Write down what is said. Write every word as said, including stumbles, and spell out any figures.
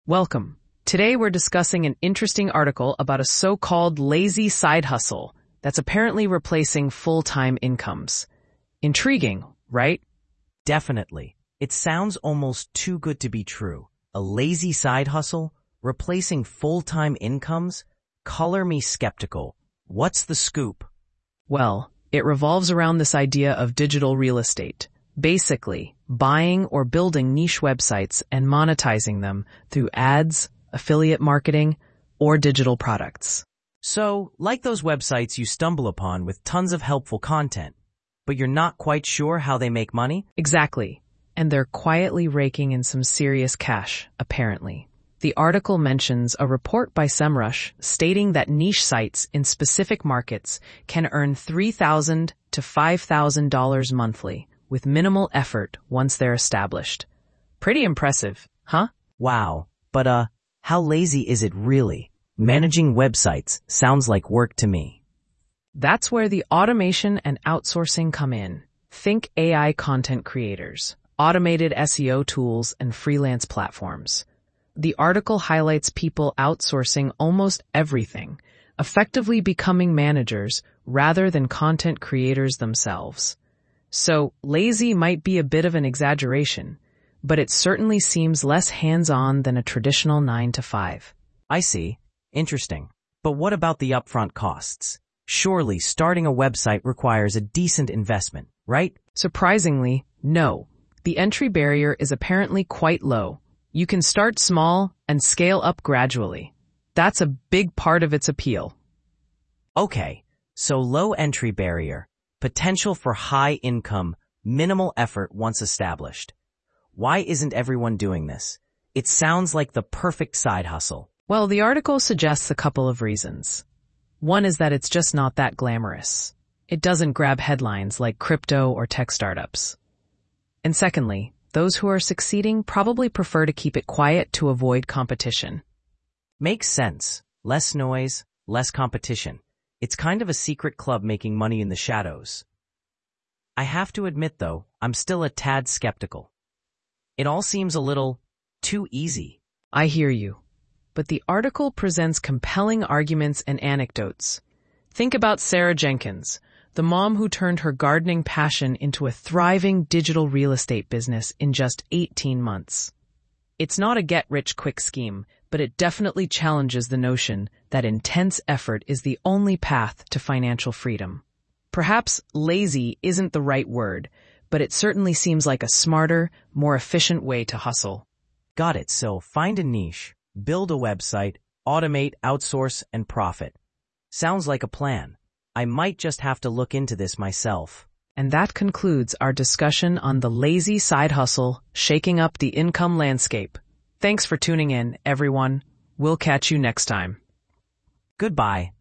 Welcome. Today we're discussing an interesting article about a so-called lazy side hustle that's apparently replacing full-time incomes. Intriguing, right? Definitely. It sounds almost too good to be true. A lazy side hustle? Replacing full-time incomes? Color me skeptical. What's the scoop? Well, it revolves around this idea of digital real estate. Basically, buying or building niche websites and monetizing them through ads, affiliate marketing, or digital products. So, like those websites you stumble upon with tons of helpful content, but you're not quite sure how they make money? Exactly. And they're quietly raking in some serious cash, apparently. The article mentions a report by SEMrush stating that niche sites in specific markets can earn three thousand dollars to five thousand dollars monthly with minimal effort once they're established. Pretty impressive, huh? Wow. But, uh, how lazy is it really? Managing websites sounds like work to me. That's where the automation and outsourcing come in. Think A I content creators, automated S E O tools, and freelance platforms. The article highlights people outsourcing almost everything, effectively becoming managers rather than content creators themselves. So, lazy might be a bit of an exaggeration, but it certainly seems less hands-on than a traditional nine to five. I see. Interesting. But what about the upfront costs? Surely starting a website requires a decent investment, right? Surprisingly, no. The entry barrier is apparently quite low. You can start small and scale up gradually. That's a big part of its appeal. Okay, so low entry barrier, potential for high income, minimal effort once established. Why isn't everyone doing this? It sounds like the perfect side hustle. Well, the article suggests a couple of reasons. One is that it's just not that glamorous. It doesn't grab headlines like crypto or tech startups. And secondly, those who are succeeding probably prefer to keep it quiet to avoid competition. Makes sense. Less noise, less competition. It's kind of a secret club making money in the shadows. I have to admit, though, I'm still a tad skeptical. It all seems a little too easy. I hear you. But the article presents compelling arguments and anecdotes. Think about Sarah Jenkins, the mom who turned her gardening passion into a thriving digital real estate business in just eighteen months. It's not a get-rich-quick scheme, but it definitely challenges the notion that intense effort is the only path to financial freedom. Perhaps lazy isn't the right word, but it certainly seems like a smarter, more efficient way to hustle. Got it. So find a niche, build a website, automate, outsource, and profit. Sounds like a plan. I might just have to look into this myself. And that concludes our discussion on the lazy side hustle, shaking up the income landscape. Thanks for tuning in, everyone. We'll catch you next time. Goodbye.